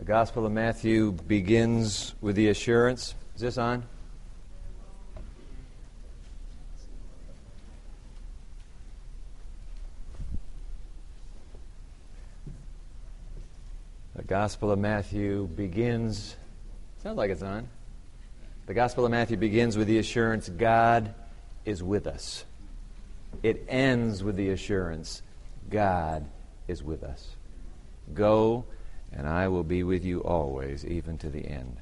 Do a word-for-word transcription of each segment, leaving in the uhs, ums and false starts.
The Gospel of Matthew begins with the assurance. Is this on? The Gospel of Matthew begins, sounds like it's on. The Gospel of Matthew begins with the assurance, God is with us. It ends with the assurance, God is with us. Go, and I will be with you always, even to the end.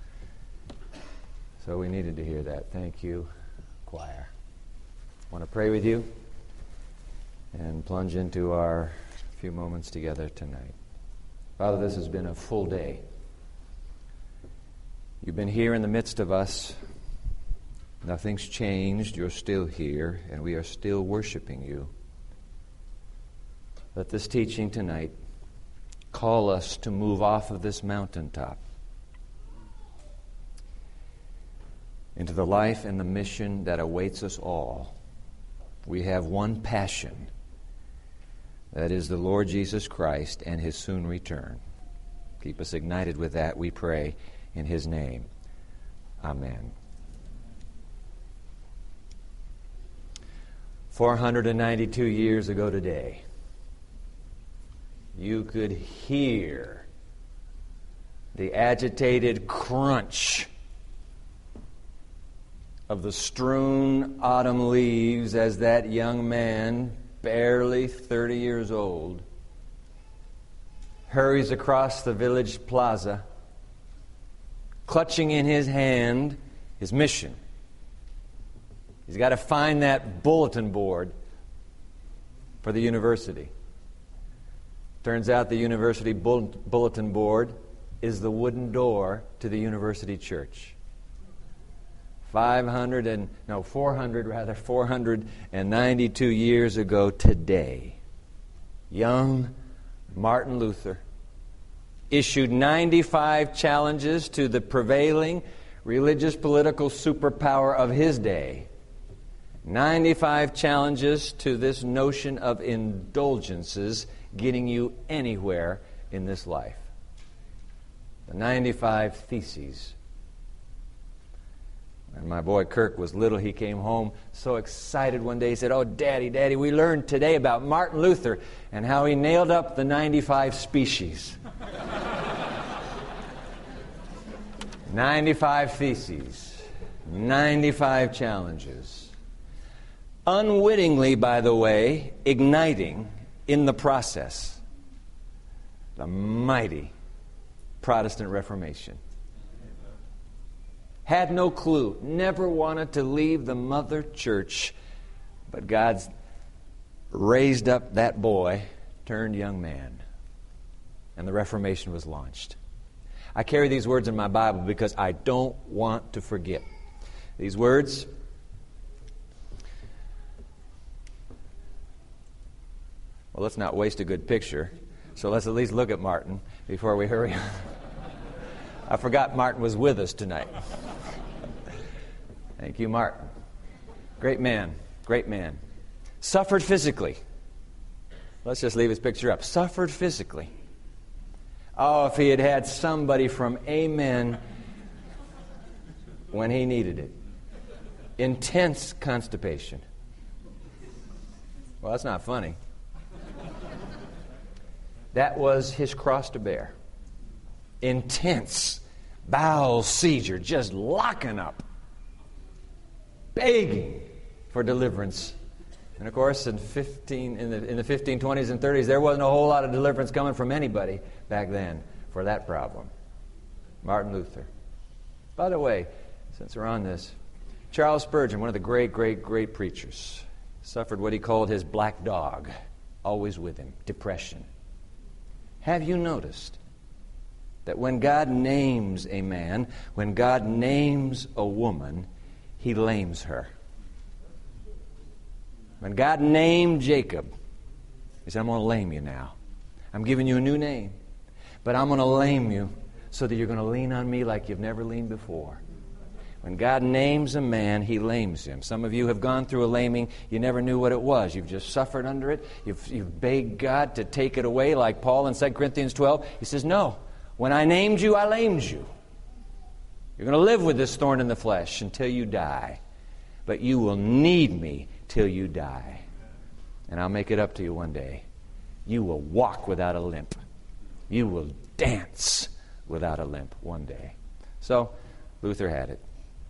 So we needed to hear that. Thank you, choir. I want to pray with you and plunge into our few moments together tonight. Father, this has been a full day. You've been here in the midst of us. Nothing's changed. You're still here, and we are still worshiping you. Let this teaching tonight call us to move off of this mountaintop into the life and the mission that awaits us all. We have one passion. That is the Lord Jesus Christ and His soon return. Keep us ignited with that, we pray, in His name. Amen. four hundred ninety-two years ago today, you could hear the agitated crunch of the strewn autumn leaves as that young man, barely thirty years old, hurries across the village plaza, clutching in his hand his mission. He's got to find that bulletin board for the university. Turns out the university bulletin board is the wooden door to the university church. Five hundred and no, four hundred rather, four hundred and ninety-two years ago today, young Martin Luther issued ninety-five challenges to the prevailing religious political superpower of his day. ninety-five challenges to this notion of indulgences getting you anywhere in this life. The ninety-five Theses. When my boy Kirk was little, he came home so excited one day. He said, "Oh, Daddy, Daddy, we learned today about Martin Luther and how he nailed up the ninety-five species." ninety-five Theses. ninety-five challenges. Unwittingly, by the way, igniting in the process the mighty Protestant Reformation. Had no clue, never wanted to leave the mother church, but God's raised up that boy, turned young man, and the Reformation was launched. I carry these words in my Bible because I don't want to forget. These words, well, let's not waste a good picture, so let's at least look at Martin before we hurry on. I forgot Martin was with us tonight. Thank you, Martin. Great man, great man. Suffered physically. Let's just leave his picture up. Suffered physically. Oh, if he had had somebody from Amen when he needed it. Intense constipation. Well, that's not funny. That was his cross to bear. Intense bowel seizure, just locking up, begging for deliverance. And of course, in fifteen in the in the fifteen twenties and thirties, there wasn't a whole lot of deliverance coming from anybody back then for that problem. Martin Luther. By the way, since we're on this, Charles Spurgeon, one of the great, great, great preachers, suffered what he called his black dog, always with him, depression. Have you noticed that when God names a man, when God names a woman, He lames her? When God named Jacob, He said, "I'm going to lame you now. I'm giving you a new name, but I'm going to lame you so that you're going to lean on me like you've never leaned before." When God names a man, He lames him. Some of you have gone through a laming. You never knew what it was. You've just suffered under it. You've, you've begged God to take it away, like Paul in Second Corinthians twelve. He says, "No, When I named you, I lamed you. You're going to live with this thorn in the flesh until you die. But you will need me till you die. And I'll make it up to you one day. You will walk without a limp. You will dance without a limp one day. So, Luther had it.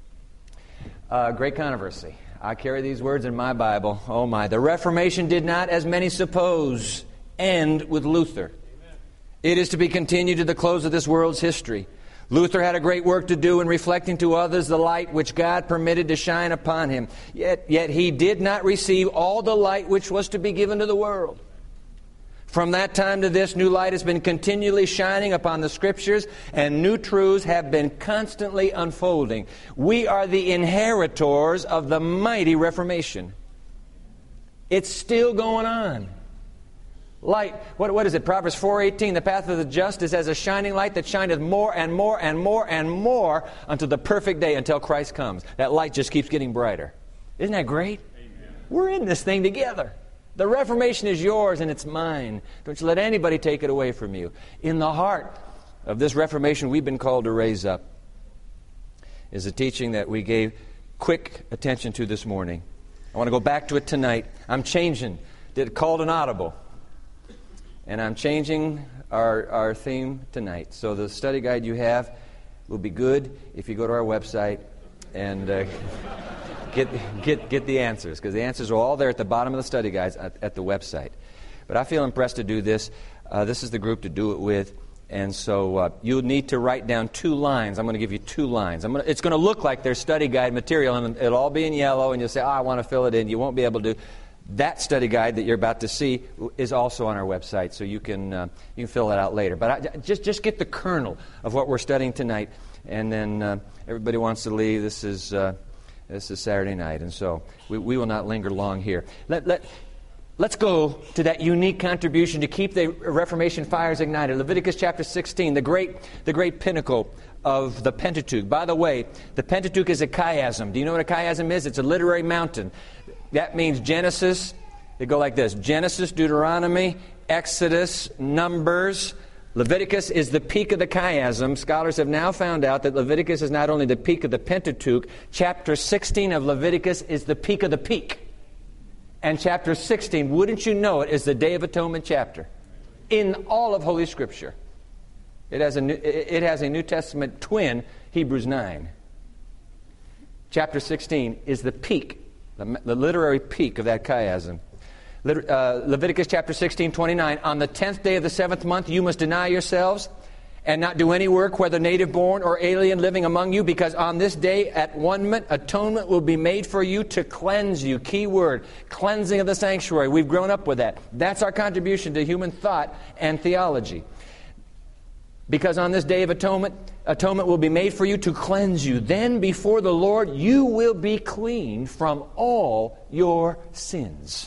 Uh, great controversy. I carry these words in my Bible. Oh my. The Reformation did not, as many suppose, end with Luther. Amen. It is to be continued to the close of this world's history. Luther had a great work to do in reflecting to others the light which God permitted to shine upon him. Yet, yet he did not receive all the light which was to be given to the world. From that time to this, new light has been continually shining upon the Scriptures, and new truths have been constantly unfolding. We are the inheritors of the mighty Reformation. It's still going on. Light, what, what is it? Proverbs four eighteen, the path of the just is as a shining light that shineth more and more and more and more until the perfect day, until Christ comes. That light just keeps getting brighter. Isn't that great? Amen. We're in this thing together. The Reformation is yours and it's mine. Don't you let anybody take it away from you. In the heart of this Reformation we've been called to raise up is a teaching that we gave quick attention to this morning. I want to go back to it tonight. I'm changing. Did called an audible. And I'm changing our, our theme tonight. So the study guide you have will be good if you go to our website and uh, get get get the answers, because the answers are all there at the bottom of the study guides at, at the website. But I feel impressed to do this. Uh, this is the group to do it with. And so uh, you'll need to write down two lines. I'm going to give you two lines. I'm gonna, it's going to look like there's study guide material, and it'll all be in yellow, and you'll say, oh, I want to fill it in. You won't be able to. That study guide that you're about to see is also on our website, so you can uh, you can fill it out later. But I, just just get the kernel of what we're studying tonight, and then uh, everybody wants to leave. This is uh, this is Saturday night, and so we, we will not linger long here. Let let let's go to that unique contribution to keep the Reformation fires ignited. Leviticus chapter sixteen, the great the great pinnacle of the Pentateuch. By the way, the Pentateuch is a chiasm. Do you know what a chiasm is? It's a literary mountain. That means Genesis, they go like this: Genesis, Deuteronomy, Exodus, Numbers. Leviticus is the peak of the chiasm. Scholars have now found out that Leviticus is not only the peak of the Pentateuch, chapter sixteen of Leviticus is the peak of the peak. And chapter sixteen, wouldn't you know it, is the Day of Atonement chapter in all of Holy Scripture. It has a New, it has a New Testament twin, Hebrews nine. Chapter sixteen is the peak, the, the literary peak of that chiasm. Uh, Leviticus chapter sixteen, twenty-nine. On the tenth day of the seventh month, you must deny yourselves and not do any work, whether native born or alien living among you, because on this day at one-ment, atonement will be made for you to cleanse you. Key word, cleansing of the sanctuary. We've grown up with that. That's our contribution to human thought and theology. Because on this day of atonement, atonement will be made for you to cleanse you. Then before the Lord, you will be clean from all your sins.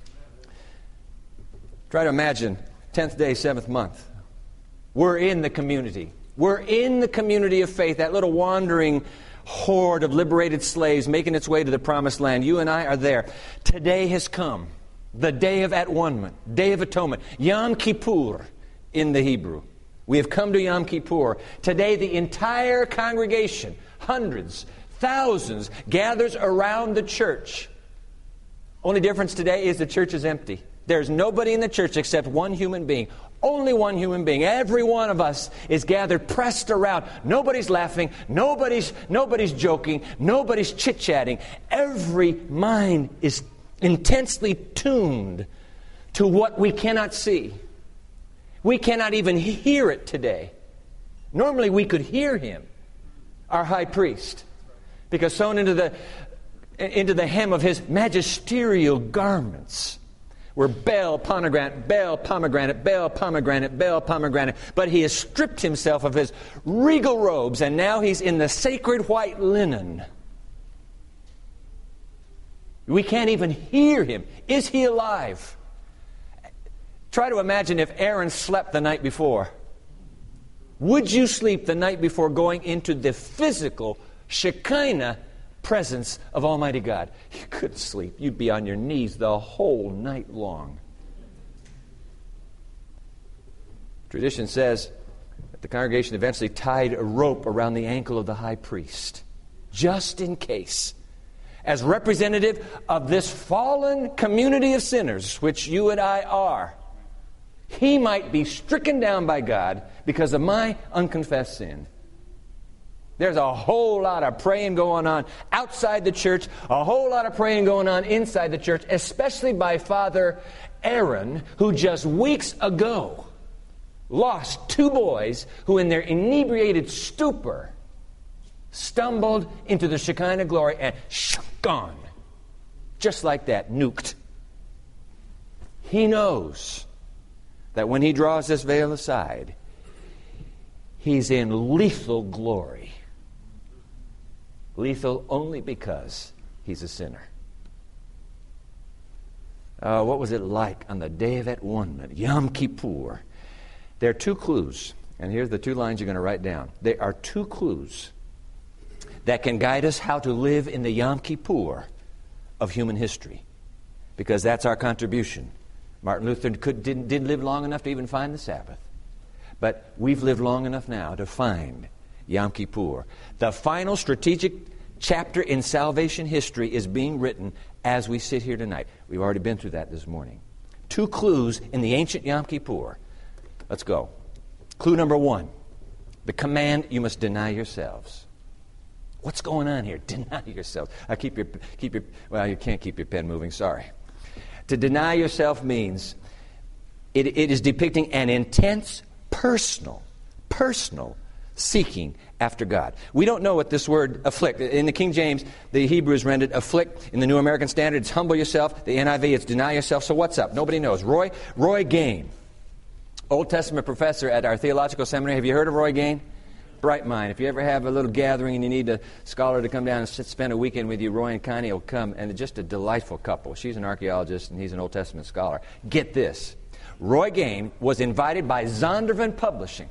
Try to imagine, tenth day, seventh month. We're in the community. We're in the community of faith, that little wandering horde of liberated slaves making its way to the promised land. You and I are there. Today has come, the day of at-one-ment, day of atonement, Yom Kippur in the Hebrew. We have come to Yom Kippur. Today the entire congregation, hundreds, thousands, gathers around the church. Only difference today is the church is empty. There's nobody in the church except one human being. Only one human being. Every one of us is gathered, pressed around. Nobody's laughing. Nobody's, nobody's joking. Nobody's chit-chatting. Every mind is intensely tuned to what we cannot see. We cannot even hear it today. Normally we could hear him, our high priest, because sewn into the, into the hem of his magisterial garments were bell, pomegranate, bell, pomegranate, bell, pomegranate, bell, pomegranate. But he has stripped himself of his regal robes, and now he's in the sacred white linen. We can't even hear him. Is he alive? Try to imagine if Aaron slept the night before. Would you sleep the night before going into the physical Shekinah presence of Almighty God? You couldn't sleep. You'd be on your knees the whole night long. Tradition says that the congregation eventually tied a rope around the ankle of the high priest, just in case, as representative of this fallen community of sinners, which you and I are, he might be stricken down by God because of my unconfessed sin. There's a whole lot of praying going on outside the church, a whole lot of praying going on inside the church, especially by Father Aaron, who just weeks ago lost two boys who in their inebriated stupor stumbled into the Shekinah glory and gone. Just like that, nuked. He knows that when he draws this veil aside, he's in lethal glory. Lethal only because he's a sinner. Uh, what was it like on the Day of Atonement, Yom Kippur? There are two clues, and here's the two lines you're going to write down. There are two clues that can guide us how to live in the Yom Kippur of human history, because that's our contribution. Martin Luther could, didn't, didn't live long enough to even find the Sabbath, but we've lived long enough now to find Yom Kippur. The final strategic chapter in salvation history is being written as we sit here tonight. We've already been through that this morning. Two clues in the ancient Yom Kippur. Let's go. Clue number one, the command, you must deny yourselves. What's going on here? Deny yourselves. I keep your, keep your, well, you can't keep your pen moving, sorry. To deny yourself means it, it is depicting an intense, personal, personal seeking after God. We don't know what this word afflict. In the King James, the Hebrew is rendered afflict. In the New American Standard, it's humble yourself. The N I V, it's deny yourself. So what's up? Nobody knows. Roy, Roy Gain, Old Testament professor at our theological seminary. Have you heard of Roy Gain? Bright mind. If you ever have a little gathering and you need a scholar to come down and sit, spend a weekend with you, Roy and Connie will come, and they're just a delightful couple. She's an archaeologist and he's an Old Testament scholar. Get this. Roy Gain was invited by Zondervan Publishing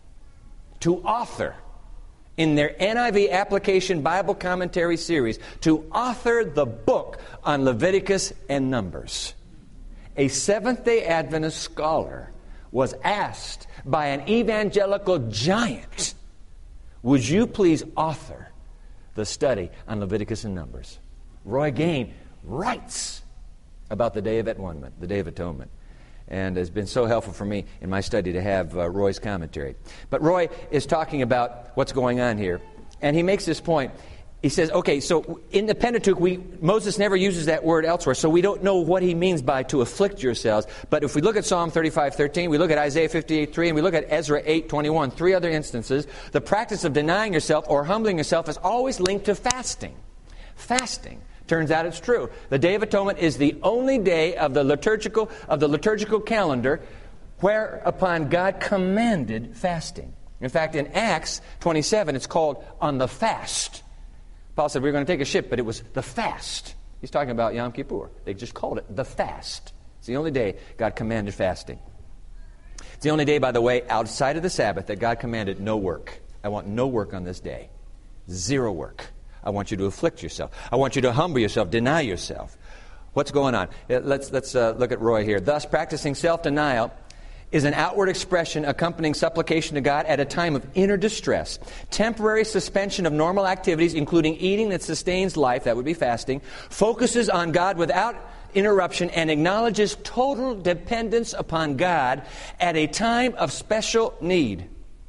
to author in their N I V Application Bible Commentary series, to author the book on Leviticus and Numbers. A Seventh-day Adventist scholar was asked by an evangelical giant, would you please author the study on Leviticus and Numbers? Roy Gain writes about the Day of Atonement, the Day of Atonement. And it's been so helpful for me in my study to have uh, Roy's commentary. But Roy is talking about what's going on here. And he makes this point. He says, okay, so in the Pentateuch, we, Moses never uses that word elsewhere, so we don't know what he means by to afflict yourselves. But if we look at Psalm thirty-five thirteen, we look at Isaiah fifty-eight three, and we look at Ezra eight twenty-one, three other instances, the practice of denying yourself or humbling yourself is always linked to fasting. Fasting. Turns out it's true. The Day of Atonement is the only day of the liturgical of the liturgical calendar whereupon God commanded fasting. In fact, in Acts twenty-seven, it's called on the fast. Paul said we were going to take a ship, but it was the fast. He's talking about Yom Kippur. They just called it the fast. It's the only day God commanded fasting. It's the only day, by the way, outside of the Sabbath that God commanded no work. I want no work on this day. Zero work. I want you to afflict yourself. I want you to humble yourself, deny yourself. What's going on? Let's, let's uh, look at Roy here. Thus, practicing self-denial is an outward expression accompanying supplication to God at a time of inner distress. Temporary suspension of normal activities, including eating that sustains life, that would be fasting, focuses on God without interruption and acknowledges total dependence upon God at a time of special need.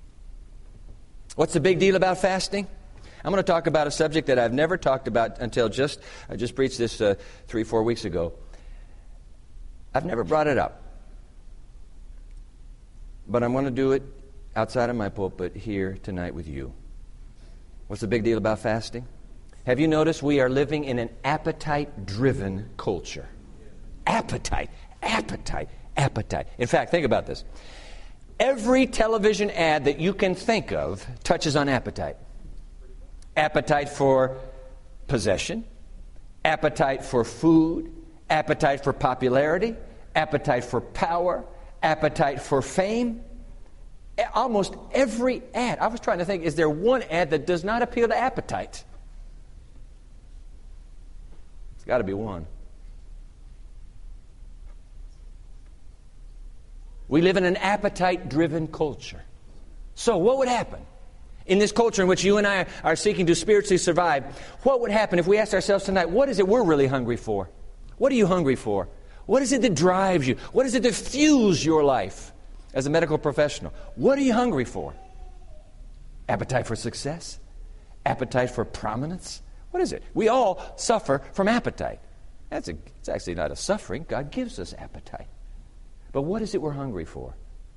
What's the big deal about fasting? I'm going to talk about a subject that I've never talked about until just, I just preached this uh, three, four weeks ago. I've never brought it up. But I'm going to do it outside of my pulpit here tonight with you. What's the big deal about fasting? Have you noticed we are living in an appetite-driven culture? Appetite, appetite, appetite. In fact, think about this. Every television ad that you can think of touches on appetite. Appetite for possession, appetite for food, appetite for popularity, appetite for power, appetite for fame. Almost every ad. I was trying to think, is there one ad that does not appeal to appetite? It's got to be one. We live in an appetite-driven culture. So what would happen in this culture in which you and I are seeking to spiritually survive? What would happen if we asked ourselves tonight, what is it we're really hungry for? What are you hungry for? What is it that drives you? What is it that fuels your life as a medical professional? What are you hungry for? Appetite for success? Appetite for prominence? What is it? We all suffer from appetite. That's a, it's actually not a suffering. God gives us appetite. But what is it we're hungry for?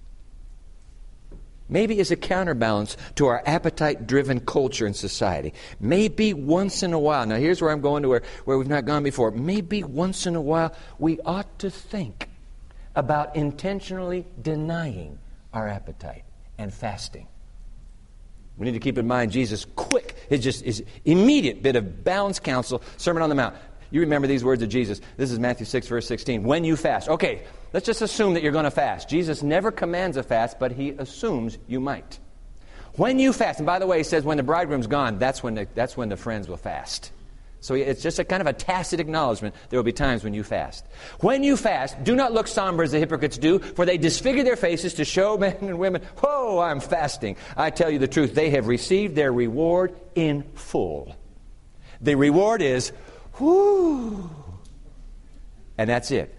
Maybe as a counterbalance to our appetite-driven culture and society. Maybe once in a while, now here's where I'm going to where, where we've not gone before. Maybe once in a while we ought to think about intentionally denying our appetite and fasting. We need to keep in mind Jesus' quick, his just his immediate bit of balanced counsel, Sermon on the Mount. You remember these words of Jesus. This is Matthew six, verse sixteen. When you fast. Okay, let's just assume that you're going to fast. Jesus never commands a fast, but he assumes you might. When you fast, and by the way, he says when the bridegroom's gone, that's when the, that's when the friends will fast. So it's just a kind of a tacit acknowledgement there will be times when you fast. When you fast, do not look somber as the hypocrites do, for they disfigure their faces to show men and women, whoa, I'm fasting. I tell you the truth, they have received their reward in full. The reward is, whoo, and that's it.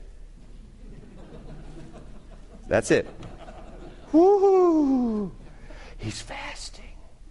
That's it. Woo, he's fasting.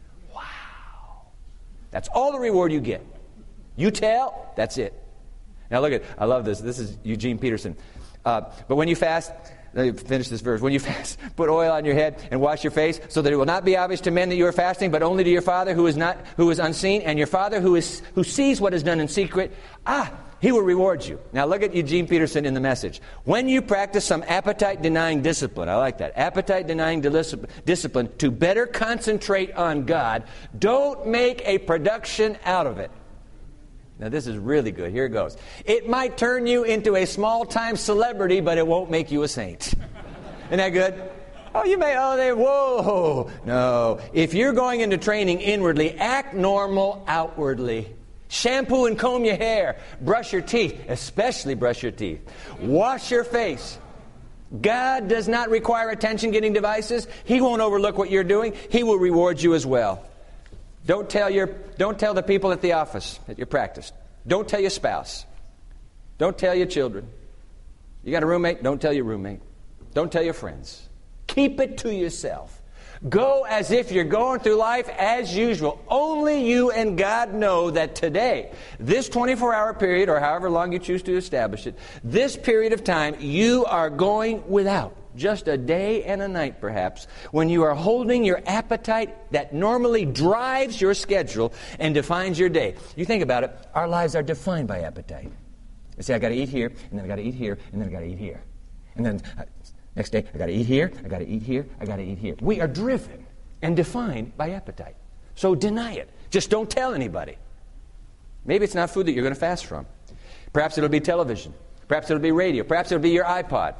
Wow. That's all the reward you get. You tell, that's it. Now look at, I love this. This is Eugene Peterson. Uh, but when you fast, let me finish this verse. When you fast, put oil on your head and wash your face, so that it will not be obvious to men that you are fasting, but only to your Father who is not, who is unseen, and your Father who is who sees what is done in secret. Ah, he will reward you. Now look at Eugene Peterson in the Message. When you practice some appetite-denying discipline, I like that, appetite-denying discipline to better concentrate on God, don't make a production out of it. Now this is really good. Here it goes. It might turn you into a small-time celebrity, but it won't make you a saint. Isn't that good? Oh, you may, oh, they, whoa. No. If you're going into training inwardly, act normal outwardly. Shampoo and comb your hair. Brush your teeth, especially brush your teeth. Wash your face. God does not require attention-getting devices. He won't overlook what you're doing. He will reward you as well. Don't tell your, don't tell the people at the office that you're practiced. Don't tell your spouse. Don't tell your children. You got a roommate? Don't tell your roommate. Don't tell your friends. Keep it to yourself. Go as if you're going through life as usual. Only you and God know that today, this twenty-four hour period, or however long you choose to establish it, this period of time, you are going without. Just a day and a night, perhaps, when you are holding your appetite that normally drives your schedule and defines your day. You think about it, our lives are defined by appetite. You say, I got to eat here, and then I got to eat here, and then I got to eat here. And then uh, next day, I got to eat here, I got to eat here, I got to eat here. We are driven and defined by appetite. So deny it. Just don't tell anybody. Maybe it's not food that you're going to fast from. Perhaps it'll be television. Perhaps it'll be radio. Perhaps it'll be your iPod.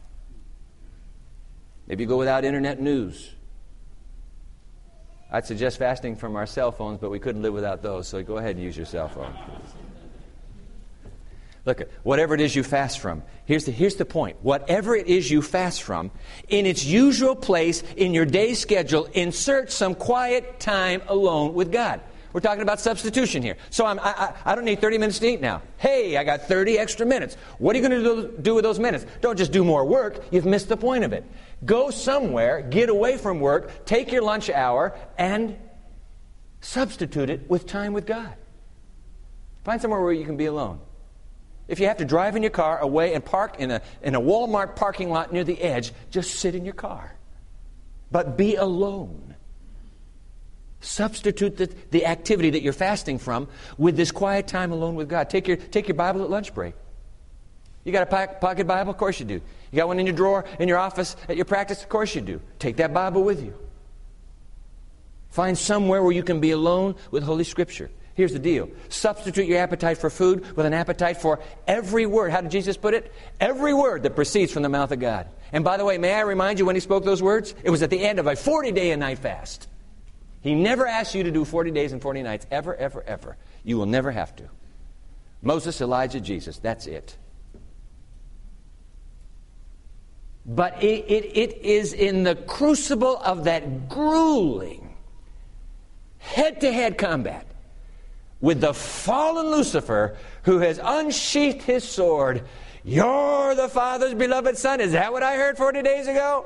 Maybe you go without internet news. I'd suggest fasting from our cell phones, but we couldn't live without those, so go ahead and use your cell phone. Look, whatever it is you fast from, here's the, here's the point. Whatever it is you fast from, in its usual place in your day schedule, insert some quiet time alone with God. We're talking about substitution here. So I'm, I, I don't need thirty minutes to eat now. Hey, I got thirty extra minutes. What are you going to do, do with those minutes? Don't just do more work. You've missed the point of it. Go somewhere, get away from work, take your lunch hour, and substitute it with time with God. Find somewhere where you can be alone. If you have to drive in your car away and park in a, in a Walmart parking lot near the edge, just sit in your car. But be alone. Substitute the, the activity that you're fasting from with this quiet time alone with God. Take your, take your Bible at lunch break. You got a pocket Bible? Of course you do. You got one in your drawer, in your office, at your practice? Of course you do. Take that Bible with you. Find somewhere where you can be alone with Holy Scripture. Here's the deal. Substitute your appetite for food with an appetite for every word. How did Jesus put it? Every word that proceeds from the mouth of God. And by the way, may I remind you when he spoke those words? It was at the end of a forty-day and night fast. He never asked you to do forty days and forty nights. Ever, ever, ever. You will never have to. Moses, Elijah, Jesus. That's it. But it, it, it is in the crucible of that grueling, head-to-head combat with the fallen Lucifer, who has unsheathed his sword. You're the Father's beloved Son. Is that what I heard forty days ago?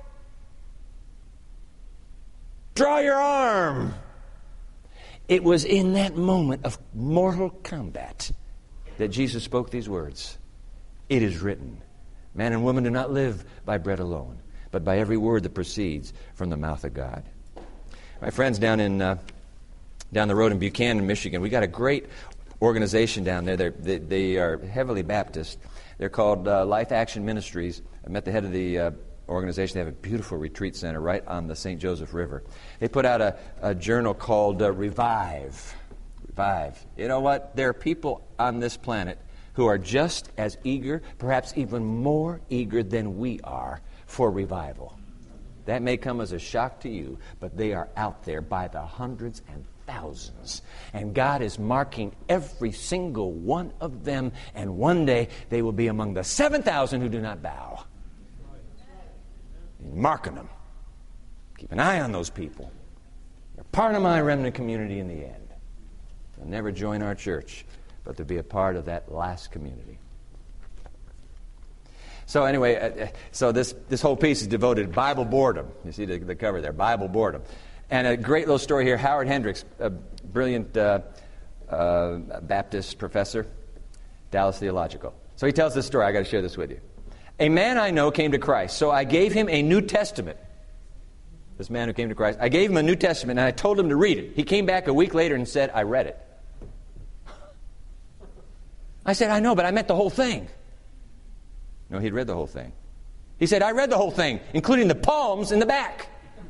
Draw your arm. It was in that moment of mortal combat that Jesus spoke these words. It is written, man and woman do not live by bread alone, but by every word that proceeds from the mouth of God. My friends down in uh, down the road in Buchanan, Michigan, we got a great organization down there. They're, they, they are heavily Baptist. They're called uh, Life Action Ministries. I met the head of the uh, organization. They have a beautiful retreat center right on the Saint Joseph River. They put out a, a journal called uh, Revive. Revive. You know what? There are people on this planet who are just as eager, perhaps even more eager than we are for revival. That may come as a shock to you, but they are out there by the hundreds and thousands. And God is marking every single one of them, and one day they will be among the seven thousand who do not bow. He's marking them. Keep an eye on those people. They're part of my remnant community in the end. They'll never join our church, but they'll be a part of that last community. So anyway, uh, so this, this whole piece is devoted to Bible boredom. You see the, the cover there, Bible boredom. And a great little story here. Howard Hendricks, a brilliant uh, uh, Baptist professor, Dallas Theological. So he tells this story. I got to share this with you. A man I know came to Christ, so I gave him a New Testament. This man who came to Christ, I gave him a New Testament, and I told him to read it. He came back a week later and said, I read it. I said, I know, but I meant the whole thing. No, he'd read the whole thing. He said, I read the whole thing, including the palms in the back.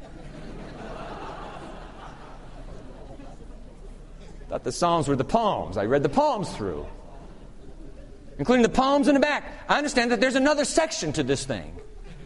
Thought the Psalms were the palms. I read the palms through, including the palms in the back. I understand that there's another section to this thing.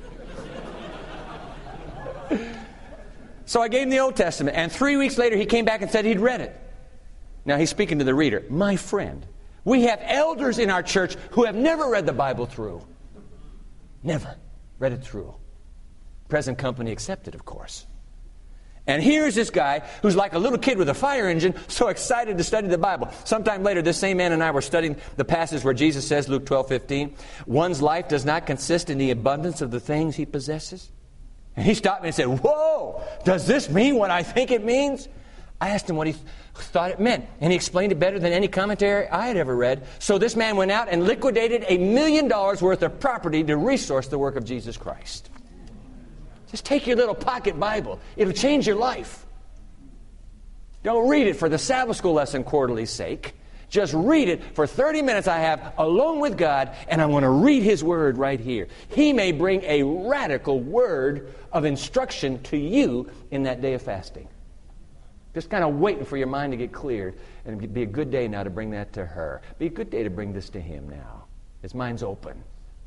So I gave him the Old Testament, and three weeks later he came back and said he'd read it. Now he's speaking to the reader. My friend, we have elders in our church who have never read the Bible through. Never read it through. Present company accepted, of course. And here's this guy who's like a little kid with a fire engine, so excited to study the Bible. Sometime later, this same man and I were studying the passage where Jesus says, Luke twelve fifteen, one's life does not consist in the abundance of the things he possesses. And he stopped me and said, whoa, does this mean what I think it means? I asked him what he th- thought it meant, and he explained it better than any commentary I had ever read. So this man went out and liquidated a million dollars worth of property to resource the work of Jesus Christ. Just take your little pocket Bible. It'll change your life. Don't read it for the Sabbath school lesson quarterly's sake. Just read it for thirty minutes I have alone with God, and I'm going to read His Word right here. He may bring a radical word of instruction to you in that day of fasting. Just kind of waiting for your mind to get cleared, and it'd be a good day now to bring that to her. Be a good day to bring this to him now. His mind's open.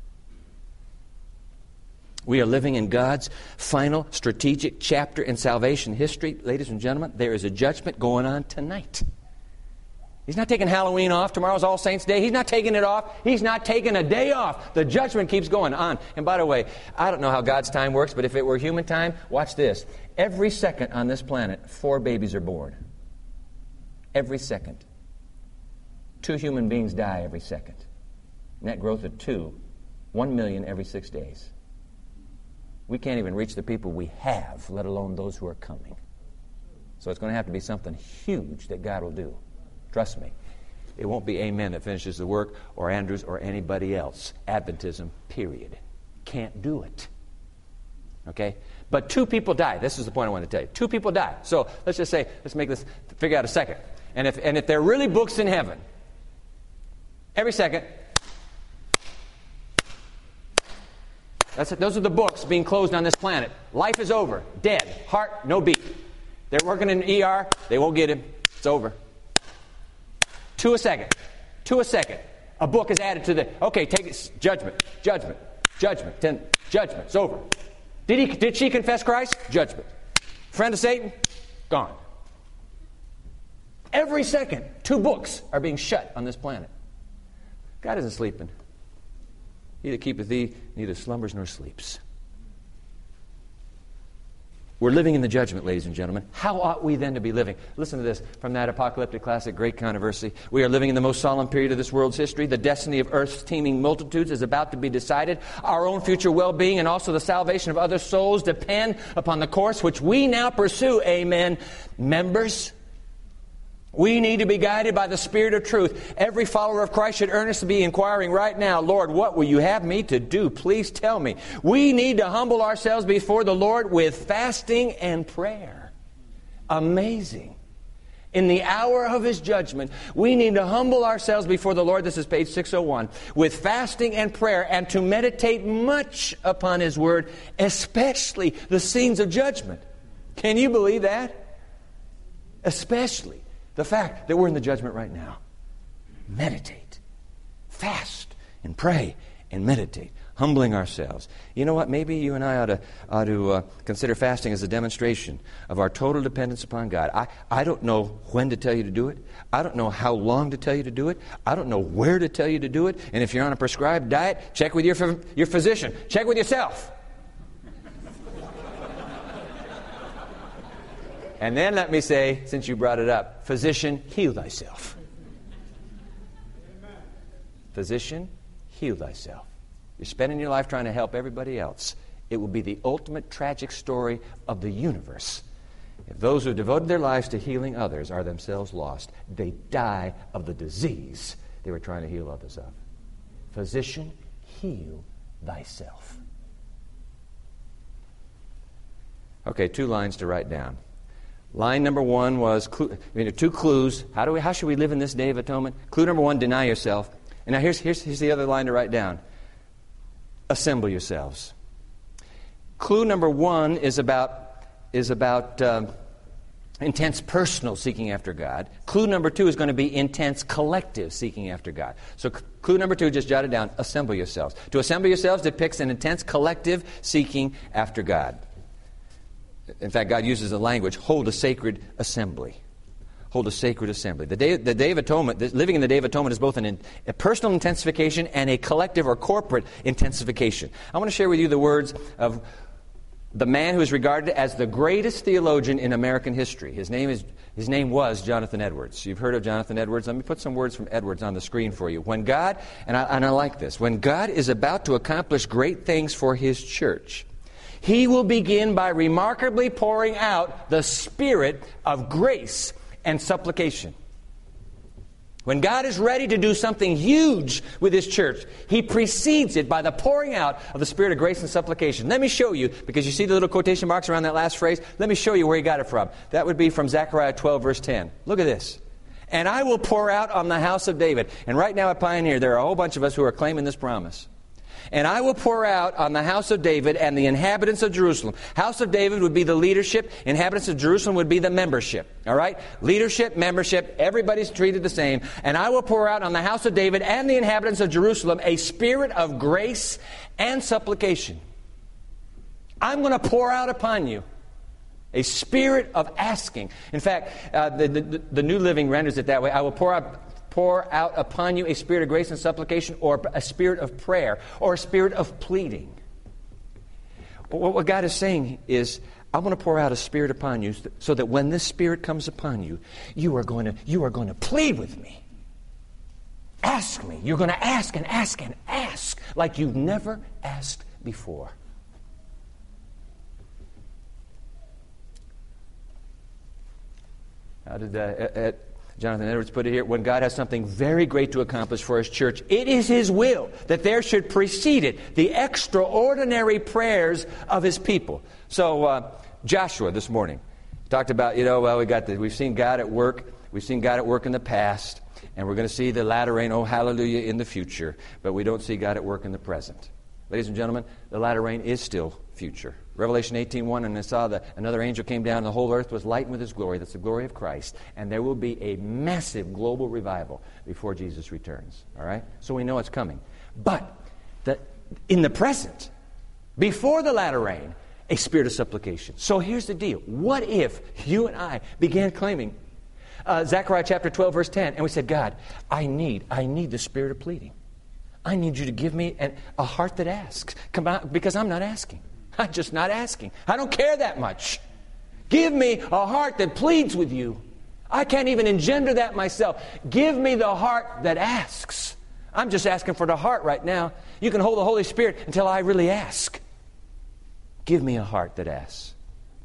We are living in God's final strategic chapter in salvation history. Ladies and gentlemen, there is a judgment going on tonight. He's not taking Halloween off. Tomorrow's All Saints' Day. He's not taking it off. He's not taking a day off. The judgment keeps going on. And by the way, I don't know how God's time works, but if it were human time, watch this. Every second on this planet, four babies are born. Every second. Two human beings die every second. Net growth of two. One million every six days. We can't even reach the people we have, let alone those who are coming. So it's going to have to be something huge that God will do. Trust me. It won't be Amen that finishes the work, or Andrews, or anybody else. Adventism, period. Can't do it. Okay? But two people die. This is the point I want to tell you. Two people die. So let's just say, let's make this, figure out a second. And if and if there are really books in heaven, every second, that's it. Those are the books being closed on this planet. Life is over. Dead. Heart, no beat. They're working in the E R. They won't get him. It's over. To a second. To a second. A book is added to the... Okay, take it. Judgment. Judgment. Judgment. Ten, judgment. It's over. Did he? Did she confess Christ? Judgment. Friend of Satan? Gone. Every second, two books are being shut on this planet. God isn't sleeping. He that keepeth thee neither slumbers nor sleeps. We're living in the judgment, ladies and gentlemen. How ought we then to be living? Listen to this from that apocalyptic classic, Great Controversy. We are living in the most solemn period of this world's history. The destiny of earth's teeming multitudes is about to be decided. Our own future well-being and also the salvation of other souls depend upon the course which we now pursue. Amen. Members, we need to be guided by the Spirit of truth. Every follower of Christ should earnestly be inquiring right now, Lord, what will you have me to do? Please tell me. We need to humble ourselves before the Lord with fasting and prayer. Amazing. In the hour of His judgment, we need to humble ourselves before the Lord. This is page six oh one. With fasting and prayer, and to meditate much upon His Word, especially the scenes of judgment. Can you believe that? Especially the fact that we're in the judgment right now. Meditate. Fast and pray and meditate. Humbling ourselves. You know what? Maybe you and I ought to, ought to uh, consider fasting as a demonstration of our total dependence upon God. I, I don't know when to tell you to do it. I don't know how long to tell you to do it. I don't know where to tell you to do it. And if you're on a prescribed diet, check with your, your physician. Check with yourself. And then let me say, since you brought it up, physician, heal thyself. Physician, heal thyself. You're spending your life trying to help everybody else. It will be the ultimate tragic story of the universe if those who have devoted their lives to healing others are themselves lost. They die of the disease they were trying to heal others of. Physician, heal thyself. Okay, two lines to write down. Line number one was, I mean, two clues. How do we? How should we live in this day of atonement? Clue number one, deny yourself. And now here's, here's, here's the other line to write down. Assemble yourselves. Clue number one is about, is about um, intense personal seeking after God. Clue number two is going to be intense collective seeking after God. So c- clue number two, just jot it down, assemble yourselves. To assemble yourselves depicts an intense collective seeking after God. In fact, God uses the language, hold a sacred assembly. Hold a sacred assembly. The day, the day of atonement, the, living in the day of atonement is both an in, a personal intensification and a collective or corporate intensification. I want to share with you the words of the man who is regarded as the greatest theologian in American history. His name is his name was Jonathan Edwards. You've heard of Jonathan Edwards. Let me put some words from Edwards on the screen for you. When God, and I, and I like this, when God is about to accomplish great things for His church, He will begin by remarkably pouring out the Spirit of grace and supplication. When God is ready to do something huge with His church, He precedes it by the pouring out of the Spirit of grace and supplication. Let me show you, because you see the little quotation marks around that last phrase, let me show you where He got it from. That would be from Zechariah twelve, verse ten. Look at this. And I will pour out on the house of David. And right now at Pioneer, there are a whole bunch of us who are claiming this promise. And I will pour out on the house of David and the inhabitants of Jerusalem. House of David would be the leadership. Inhabitants of Jerusalem would be the membership. All right? Leadership, membership, everybody's treated the same. And I will pour out on the house of David and the inhabitants of Jerusalem a spirit of grace and supplication. I'm going to pour out upon you a spirit of asking. In fact, uh, the, the, the New Living renders it that way. I will pour out... pour out upon you a spirit of grace and supplication, or a spirit of prayer, or a spirit of pleading. But what God is saying is, I'm going to pour out a spirit upon you so that when this spirit comes upon you, you are going to, you are going to plead with me. Ask me. You're going to ask and ask and ask like you've never asked before. How did that... Uh, Jonathan Edwards put it here, when God has something very great to accomplish for His church, it is His will that there should precede it the extraordinary prayers of His people. So uh, Joshua this morning talked about, you know, well, we got the, we've seen God at work. We've seen God at work in the past, and we're going to see the latter rain, oh hallelujah, in the future. But we don't see God at work in the present. Ladies and gentlemen, the latter rain is still future. Revelation eighteen one, and I saw that another angel came down, and the whole earth was lightened with His glory. That's the glory of Christ. And there will be a massive global revival before Jesus returns. All right? So we know it's coming. But the, in the present, before the latter rain, a spirit of supplication. So here's the deal. What if you and I began claiming uh, Zechariah chapter twelve, verse ten, and we said, God, I need, I need the spirit of pleading. I need you to give me an, a heart that asks. Come on, because I'm not asking. I'm just not asking. I don't care that much. Give me a heart that pleads with you. I can't even engender that myself. Give me the heart that asks. I'm just asking for the heart right now. You can hold the Holy Spirit until I really ask. Give me a heart that asks.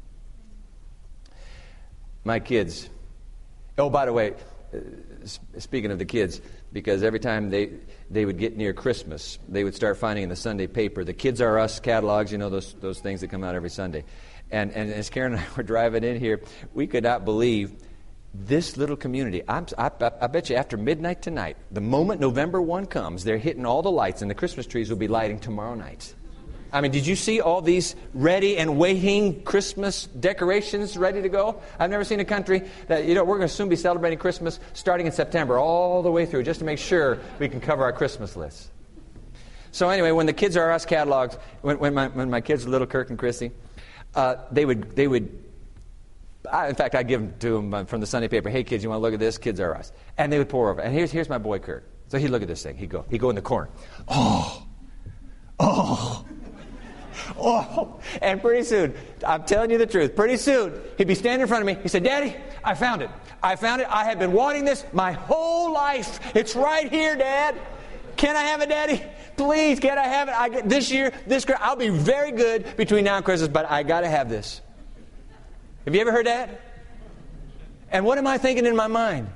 My kids. Oh, by the way, uh, speaking of the kids, because every time they, they would get near Christmas, they would start finding in the Sunday paper, the Kids Are Us catalogs, you know, those those things that come out every Sunday. And, and as Karen and I were driving in here, we could not believe this little community. I'm, I, I, I bet you after midnight tonight, the moment November first comes, they're hitting all the lights, and the Christmas trees will be lighting tomorrow night. I mean, did you see all these ready and waiting Christmas decorations ready to go? I've never seen a country that, you know, we're going to soon be celebrating Christmas starting in September all the way through just to make sure we can cover our Christmas list. So anyway, when the Kids Are Us catalogs, when, when, my, when my kids were little, Kirk and Chrissy, uh, they would, they would I, in fact, I'd give them to them from the Sunday paper, hey kids, you want to look at this? Kids Are Us. And they would pour over. And here's, here's my boy Kirk. So he'd look at this thing. He'd go, he'd go in the corner. Oh, oh. Oh, and pretty soon, I'm telling you the truth, pretty soon, he'd be standing in front of me. He said, Daddy, I found it. I found it. I have been wanting this my whole life. It's right here, Dad. Can I have it, Daddy? Please, can I have it? I get, this year, this year, I'll be very good between now and Christmas, but I got to have this. Have you ever heard that? And what am I thinking in my mind?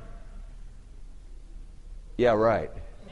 Yeah, right.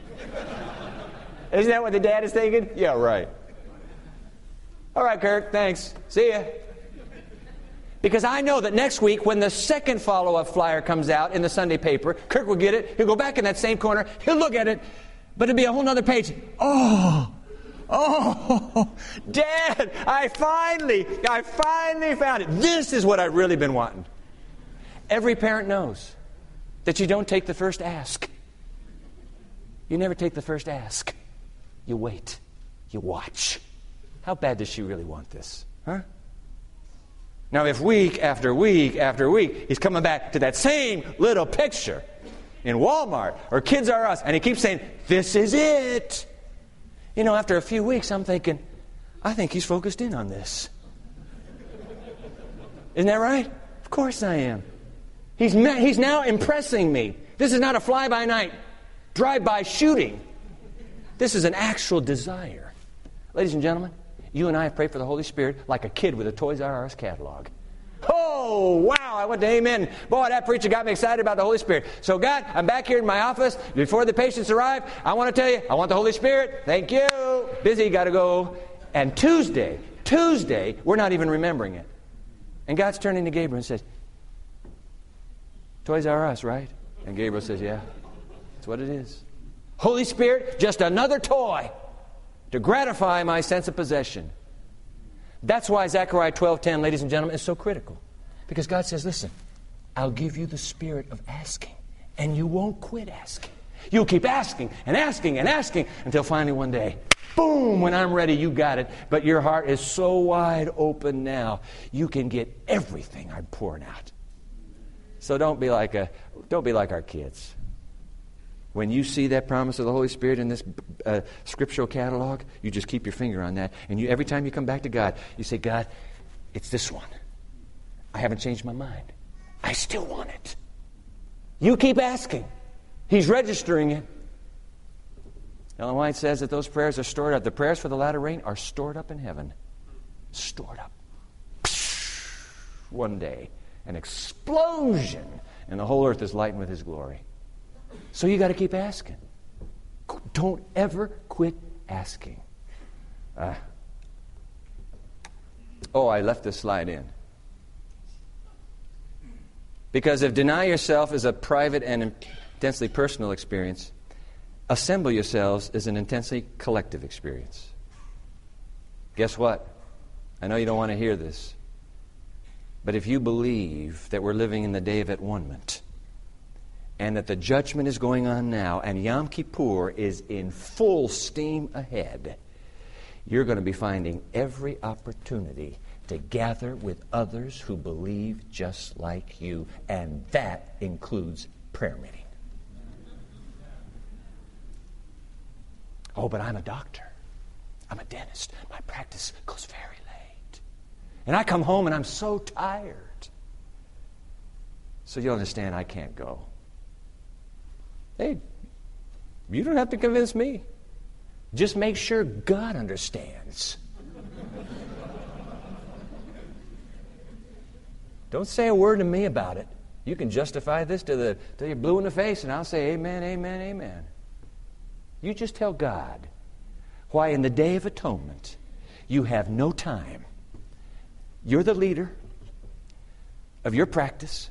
Isn't that what the dad is thinking? Yeah, right. All right, Kirk, thanks. See ya. Because I know that next week, when the second follow-up flyer comes out in the Sunday paper, Kirk will get it. He'll go back in that same corner. He'll look at it. But it'll be a whole other page. Oh, oh, Dad, I finally, I finally found it. This is what I've really been wanting. Every parent knows that you don't take the first ask. You never take the first ask. You wait. You watch. How bad does she really want this? Huh? Now, if week after week after week, he's coming back to that same little picture in Walmart or Kids Are Us, and he keeps saying, this is it. You know, after a few weeks, I'm thinking, I think he's focused in on this. Isn't that right? Of course I am. He's, ma- he's now impressing me. This is not a fly-by-night, drive-by shooting. This is an actual desire. Ladies and gentlemen, you and I have prayed for the Holy Spirit like a kid with a Toys R Us catalog. Oh, wow, I went to amen. Boy, that preacher got me excited about the Holy Spirit. So, God, I'm back here in my office. Before the patients arrive, I want to tell you, I want the Holy Spirit. Thank you. Busy, got to go. And Tuesday, Tuesday, we're not even remembering it. And God's turning to Gabriel and says, Toys R Us, right? And Gabriel says, yeah, that's what it is. Holy Spirit, just another toy to gratify my sense of possession. That's why Zechariah twelve ten, ladies and gentlemen, is so critical. Because God says, listen, I'll give you the spirit of asking, and you won't quit asking. You'll keep asking and asking and asking until finally one day, boom, when I'm ready, you got it. But your heart is so wide open now, you can get everything I'm pouring out. So don't be like a, don't be like our kids. When you see that promise of the Holy Spirit in this uh, scriptural catalog, you just keep your finger on that. And you, every time you come back to God, you say, God, it's this one. I haven't changed my mind. I still want it. You keep asking. He's registering it. Ellen White says that those prayers are stored up. The prayers for the latter rain are stored up in heaven. Stored up. One day, an explosion, and the whole earth is lightened with His glory. So you got to keep asking. Don't ever quit asking. Uh, oh, I left this slide in. Because if deny yourself is a private and intensely personal experience, assemble yourselves is an intensely collective experience. Guess what? I know you don't want to hear this. But if you believe that we're living in the day of at-one-ment, and that the judgment is going on now, and Yom Kippur is in full steam ahead, you're going to be finding every opportunity to gather with others who believe just like you, and that includes prayer meeting. Oh, but I'm a doctor. I'm a dentist. My practice goes very late. And I come home and I'm so tired. So you'll understand I can't go. Hey, you don't have to convince me. Just make sure God understands. Don't say a word to me about it. You can justify this to the till you're blue in the face, and I'll say amen, amen, amen. You just tell God why in the Day of Atonement you have no time. You're the leader of your practice,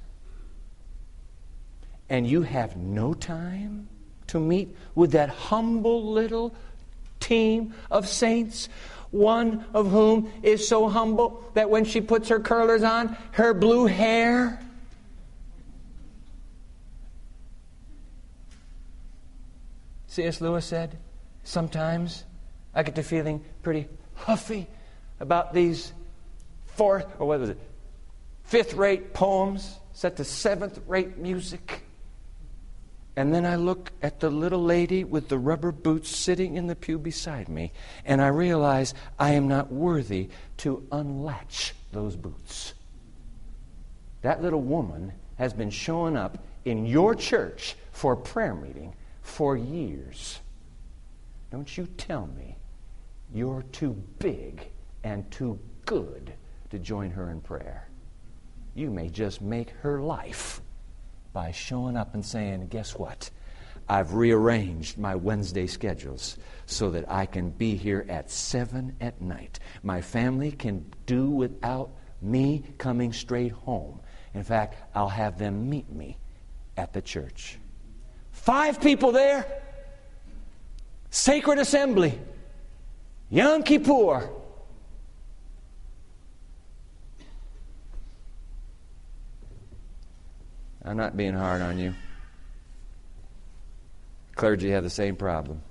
and you have no time to meet with that humble little team of saints, one of whom is so humble that when she puts her curlers on, her blue hair C S Lewis said, sometimes I get to feeling pretty huffy about these fourth, or what was it, fifth-rate poems set to seventh-rate music. And then I look at the little lady with the rubber boots sitting in the pew beside me, and I realize I am not worthy to unlatch those boots. That little woman has been showing up in your church for a prayer meeting for years. Don't you tell me you're too big and too good to join her in prayer. You may just make her life by showing up and saying, guess what? I've rearranged my Wednesday schedules so that I can be here at seven at night. My family can do without me coming straight home. In fact, I'll have them meet me at the church. Five people there. Sacred assembly. Yom Kippur. I'm not being hard on you. Clergy have the same problem.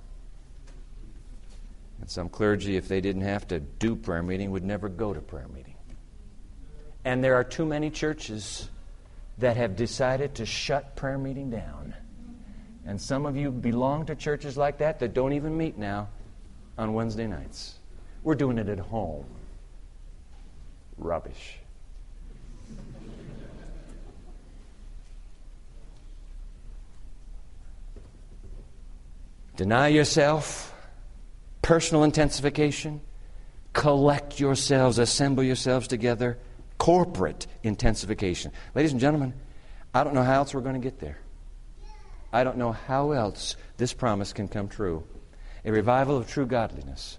And some clergy, if they didn't have to do prayer meeting, would never go to prayer meeting. And there are too many churches that have decided to shut prayer meeting down. And some of you belong to churches like that that don't even meet now on Wednesday nights. We're doing it at home. Rubbish. Deny yourself, personal intensification, collect yourselves, assemble yourselves together, corporate intensification. Ladies and gentlemen, I don't know how else we're going to get there. I don't know how else this promise can come true. A revival of true godliness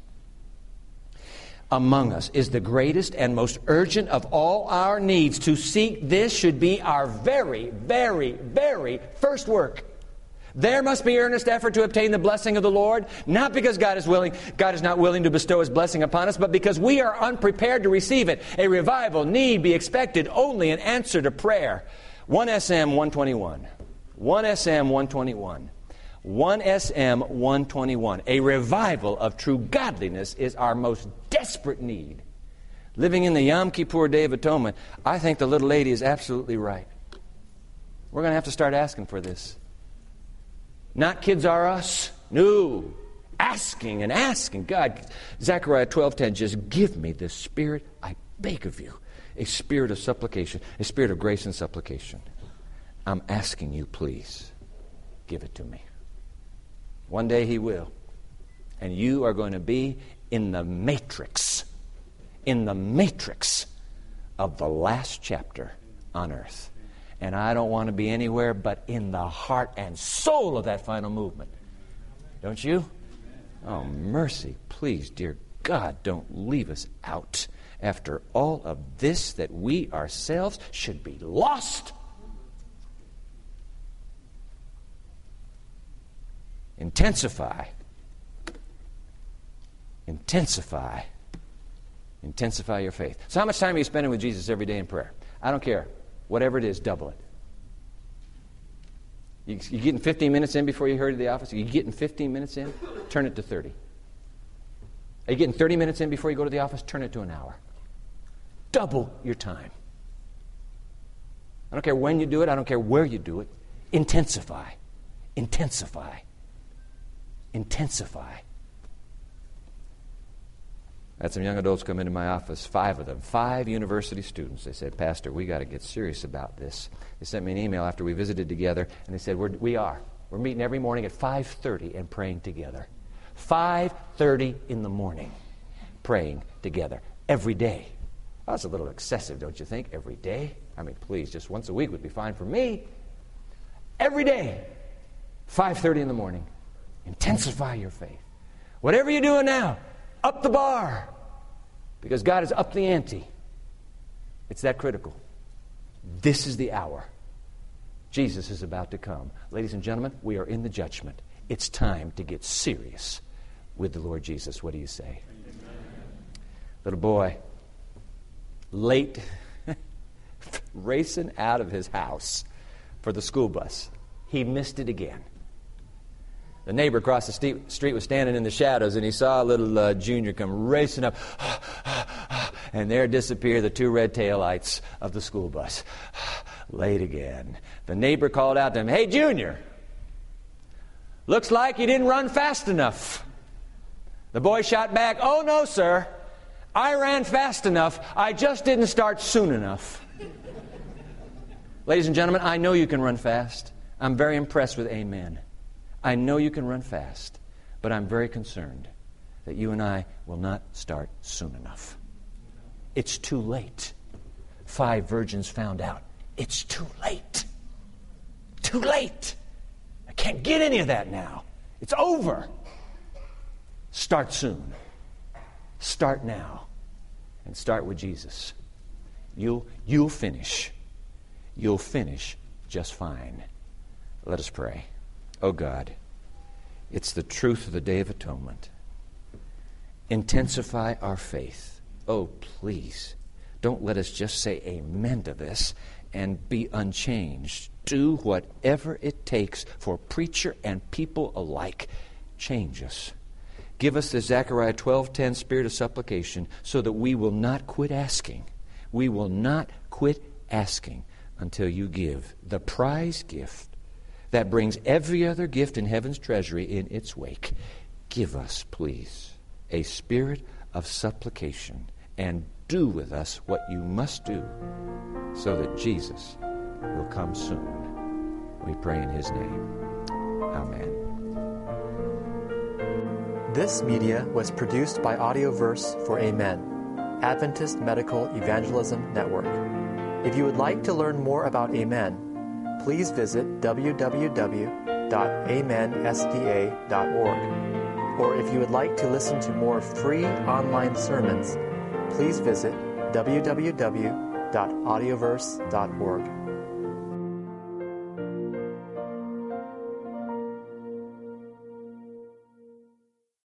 among us is the greatest and most urgent of all our needs. To seek this should be our very, very, very first work. There must be earnest effort to obtain the blessing of the Lord, not because God is willing, God is not willing to bestow His blessing upon us, but because we are unprepared to receive it. A revival need be expected only in answer to prayer. one S M one twenty-one. one S M one twenty-one. one S M one twenty-one. A revival of true godliness is our most desperate need. Living in the Yom Kippur Day of Atonement, I think the little lady is absolutely right. We're going to have to start asking for this. Not kids are us. No. Asking and asking. God, Zechariah twelve ten, just give me the spirit, I beg of you. A spirit of supplication. A spirit of grace and supplication. I'm asking you, please, give it to me. One day He will. And you are going to be in the matrix. In the matrix of the last chapter on earth. And I don't want to be anywhere but in the heart and soul of that final movement. Don't you? Oh, mercy. Please, dear God, don't leave us out. After all of this, that we ourselves should be lost. Intensify. Intensify. Intensify your faith. So how much time are you spending with Jesus every day in prayer? I don't care. Whatever it is, double it. You, you getting fifteen minutes in before you hurry to the office? Are you getting fifteen minutes in? Turn it to thirty. Are you getting thirty minutes in before you go to the office? Turn it to an hour. Double your time. I don't care when you do it. I don't care where you do it. Intensify. Intensify. Intensify. I had some young adults come into my office, five of them, five university students. They said, Pastor, we got to get serious about this. They sent me an email after we visited together, and they said, We're, we are. We're meeting every morning at five thirty and praying together. five thirty in the morning, praying together every day. Well, that's a little excessive, don't you think? Every day? I mean, please, just once a week would be fine for me. Every day, five thirty in the morning. Intensify your faith. Whatever you're doing now, up the bar. Because God has upped the ante. It's that critical. This is the hour. Jesus is about to come. Ladies and gentlemen, we are in the judgment. It's time to get serious with the Lord Jesus. What do you say? Amen. Little boy, late, racing out of his house for the school bus. He missed it again. The neighbor across the st- street was standing in the shadows, and he saw a little uh, junior come racing up, and there disappear the two red taillights of the school bus. Late again. The neighbor called out to him, Hey, Junior, looks like you didn't run fast enough. The boy shot back, Oh, no, sir. I ran fast enough. I just didn't start soon enough. Ladies and gentlemen, I know you can run fast. I'm very impressed with amen. I know you can run fast, but I'm very concerned that you and I will not start soon enough. It's too late. Five virgins found out. It's too late. Too late. I can't get any of that now. It's over. Start soon. Start now. And start with Jesus. You'll, you'll finish. You'll finish just fine. Let us pray. Oh God, it's the truth of the Day of Atonement. Intensify our faith. Oh, please, don't let us just say amen to this and be unchanged. Do whatever it takes for preacher and people alike. Change us. Give us the Zechariah twelve ten spirit of supplication so that we will not quit asking. We will not quit asking until you give the prize gift that brings every other gift in heaven's treasury in its wake. Give us, please, a spirit of supplication, and do with us what you must do so that Jesus will come soon. We pray in his name. Amen. This media was produced by Audioverse for Amen, Adventist Medical Evangelism Network. If you would like to learn more about Amen, please visit w w w dot amen s d a dot org. Or if you would like to listen to more free online sermons, please visit w w w dot audioverse dot org.